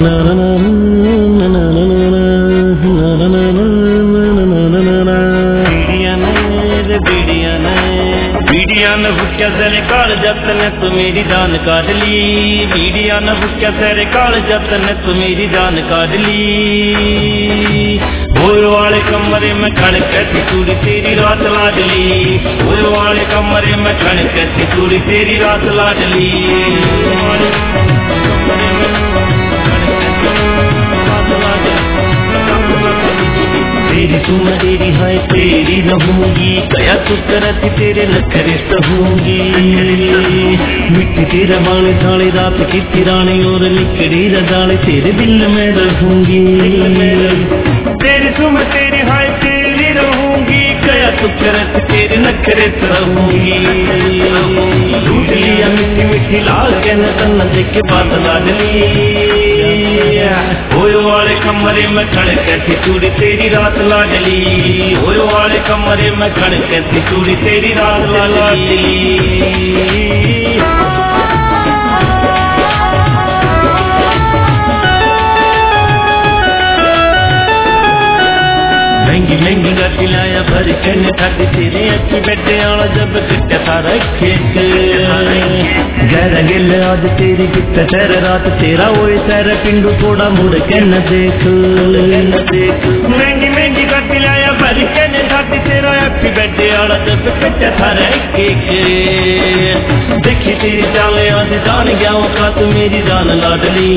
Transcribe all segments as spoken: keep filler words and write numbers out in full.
बीड़िया न भुक्या सर काल जतन तू मेरी जान काट ली। बीड़िया न भुक्या सर काल जतन तू मेरी जान काट ली। होए वाले कमरे में खड़ कैसी चूड़ी तेरी रात लाडली। होए वाले कमरे में खड़ कैसी चूड़ी तेरी रात लाडली। तेरी सुन तेरी है तेरी रहूंगी, कया तू करती तेरे नखरे सहूंगी। मिट्टी तेरा बाले साले रात की तिरानी और लिकड़ी रजाले तेरे दिल में रहूंगी। तेरी सुन तेरी है तेरी रहूंगी, कया तू करती तेरे नखरे सहूंगी। लूट लिया मिट्टी मिट्टी लाल के नतन देख के बात लाडली। होए वाले कमरे में खड़ कैसी चूड़ी तेरी रात लाडली। होए वाले कमरे में खड़ कैसी चूड़ी तेरी रात लाडली। महंगी महंगी गाड़ी लाया भर के खाती तेरे अच्छी बैठे आना जब किट्टा सारा खेत। गहरा गिल आज तेरी कित सैर रात तेरा वो सैर पिंडू थोड़ा मुड़ के न देख। महंगी महंगी गाड़ी लाया भर के खाती तेरा अच्छी बैठे आना जब किट्टा सारा खेत। देखी तेरी चाले आज जान गया का तू मेरी जान लाडली।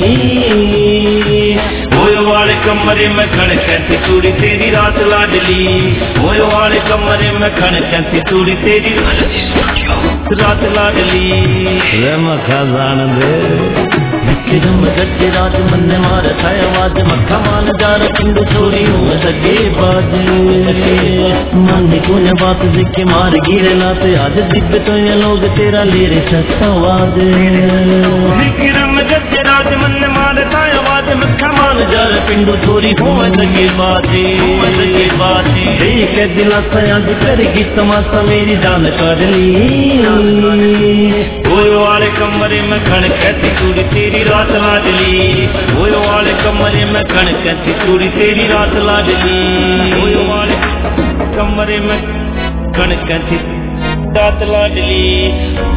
होए वाले कमरे में खड़ कैसी चूड़ी तेरी रात लाडली। होए वाले कमरे में खड़ कैसी चूड़ी तेरी रात लाडली। मखा जान दे जम गड्ढे रात मन मार थाय आवाज मखा मान जार पिंड छोरी हूँ सगे बाज। मन को न बात देखे मार गिरे लाते आज दिव्य तो ये लोग तेरा ले रे सत्तावाद। विक्रम गड्ढे रात मन मार थाय आवाज मखा मान जार पिंड छोरी हूँ सगे बाजी सगे बाजी। एक दिन आज करेगी तमाशा मेरी जान कर ली। होए वाले कमरे में खड़ कैसी चूड़ी तेरी रात लाडली। होए वाले कमरे में खड़ कैसी चूड़ी तेरी रात लाडली। होए वाले कमरे में खड़ कैसी रात लाडली।